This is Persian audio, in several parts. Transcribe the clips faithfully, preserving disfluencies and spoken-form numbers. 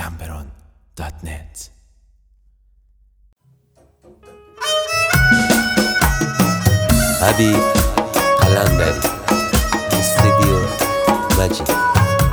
گمبران دات نت. حبیب قلندری استودیو مجید.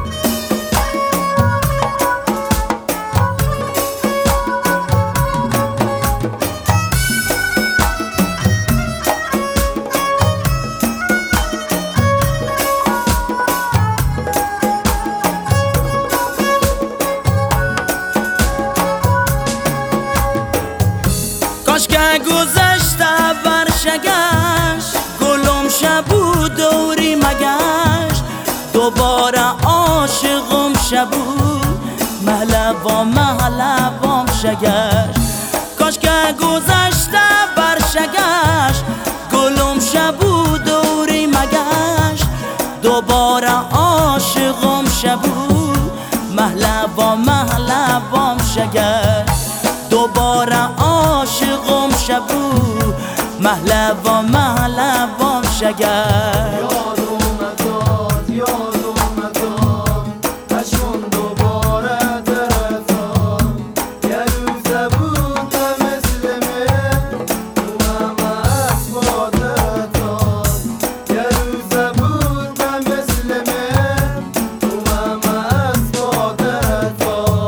کاش که گذشته برشگشت، گلم شبو دوری مگشت، دوباره عاشقم شبو محلوام محلوام شگشت. کاش که گذشته برشگشت، گلم شبو دوری مگشت، دوباره عاشقم شبو محلوام محلوام شگشت. دوباره عاشقم شبو محلوام محلوام شگشت. یاد اومد یاد اومد اشون دوباره درفتم، یه روزه بود مثل من اومم از مادرتم، یه روزه بود مثل من اومم از مادرتم.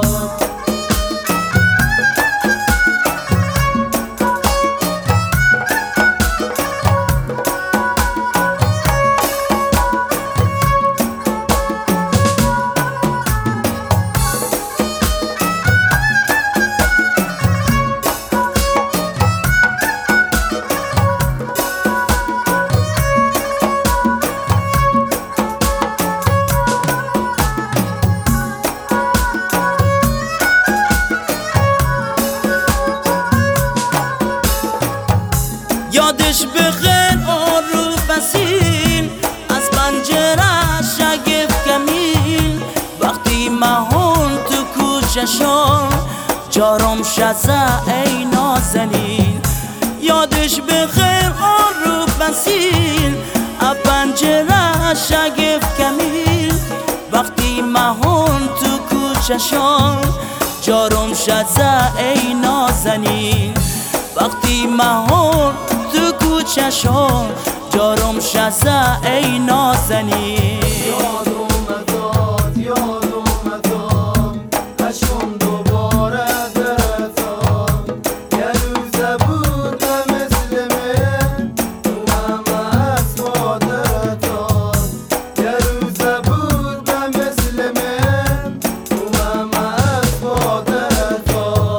یادش بخیر آرو فسین، از پنجره شگفت کمین، وقتی مهون تو کوچشان جارم شزه ای نازنین. یادش بخیر آرو فسین، از پنجره شگفت کمین، وقتی مهون تو کوچشان جارم شزه ای نازنین. وقتی مهون تو کوچشان جارم شزه ای نازنین. یاد اومد یاد اومد اشون دوباره درفتم، یه روزه بود مثل من اومم از مادرتم، یه روزه بود مثل من اومم از مادرتم.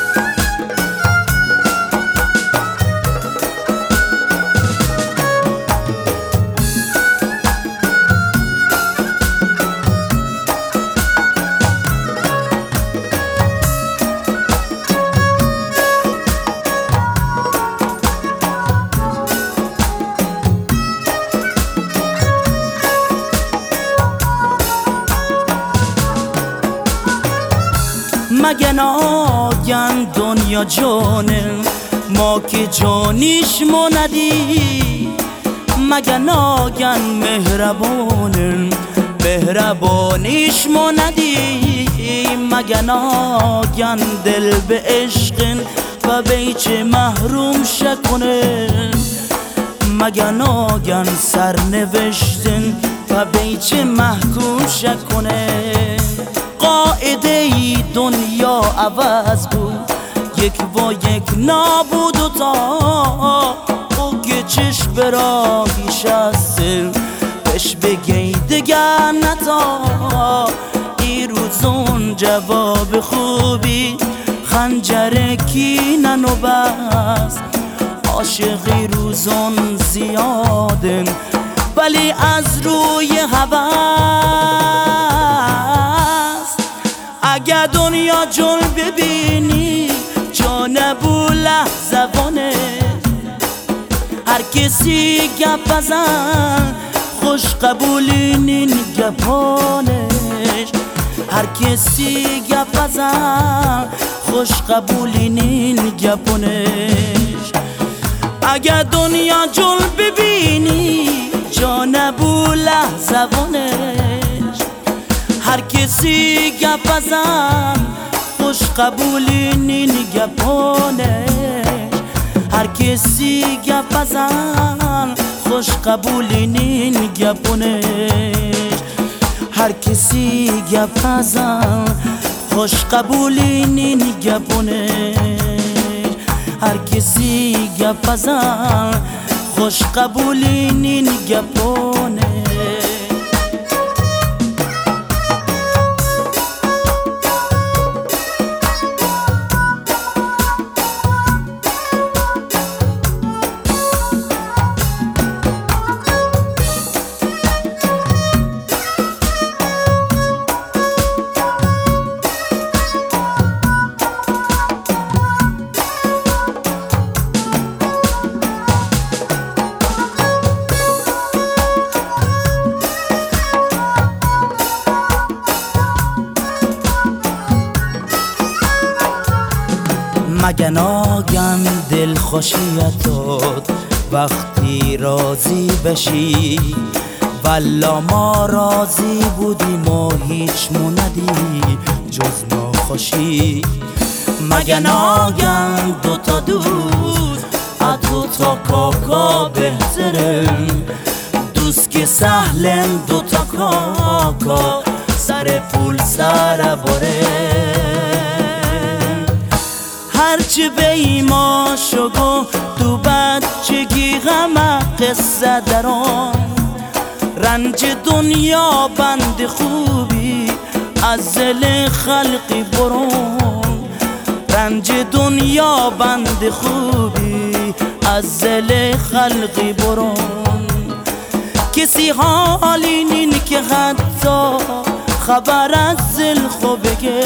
مگه ناگن دنیا جانم ما که جانیش مندی، مگه ناگن مهربانم مهربانیش مندی، مگه ناگن دل به عشقن و بیچه محروم شکنن، مگه ناگن سرنوشتن و بیچه محکوم شکنن. قاعده ای دنیا عوض بود، یک با یک نابود و تا او که چشم برا بیش از دل بش بگی دگر نتا. ای روزون جواب خوبی خنجر کینن و بس، عاشقی روزون زیادن ولی از روی هوس. اگه دنیا جل ببینی جانبو لحظوانه، هر کسی گپ بزن خوش قبولینین گپانش، هر کسی گپ بزن خوش قبولینین گپانش. اگه دنیا جل ببینی جانبو لحظوانش، هر کسی گپ بزن خوش قبولی نین گپانش هر کسی گپ بزن خوش قبولی نین گپانش هر کسی گپ بزن خوش قبولی نین گپانش هر کسی گپ بزن خوش قبولی نین گپانش مگه ناگن دل خوشیت داد وقتی راضی بشی والا ما راضی بودیم و هیچ موندی جز ناخوشی مگه ناگن دوتا دوست از دوتا کاکا بهترن دوست که سهلن دوتا کاکا سر پول سر باره هرچی به ایما شگو تو بچگی غم قصه دران رنج دنیا بند خوبی از دل خلقی برون رنج دنیا بند خوبی از دل خلقی برون کسی حالی نین که حتی خبر از دل خو بگه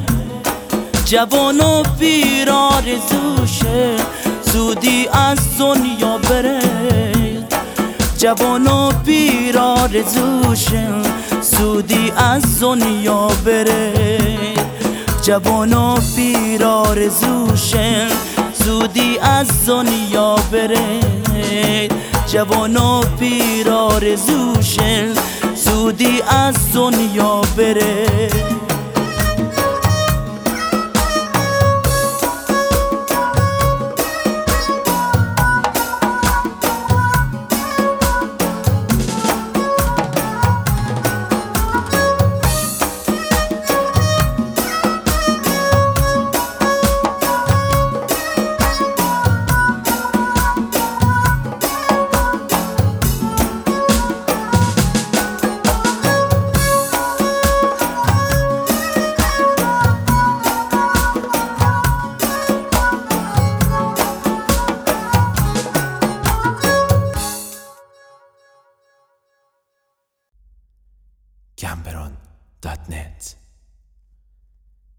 جوان و پیر آرزوشه زودی از دنیا بره جوان و پیر آرزوشه زودی از دنیا بره جوان و پیر آرزوشه زودی از دنیا بره جوان و پیر آرزوشه زودی از دنیا بره Gamberon dot net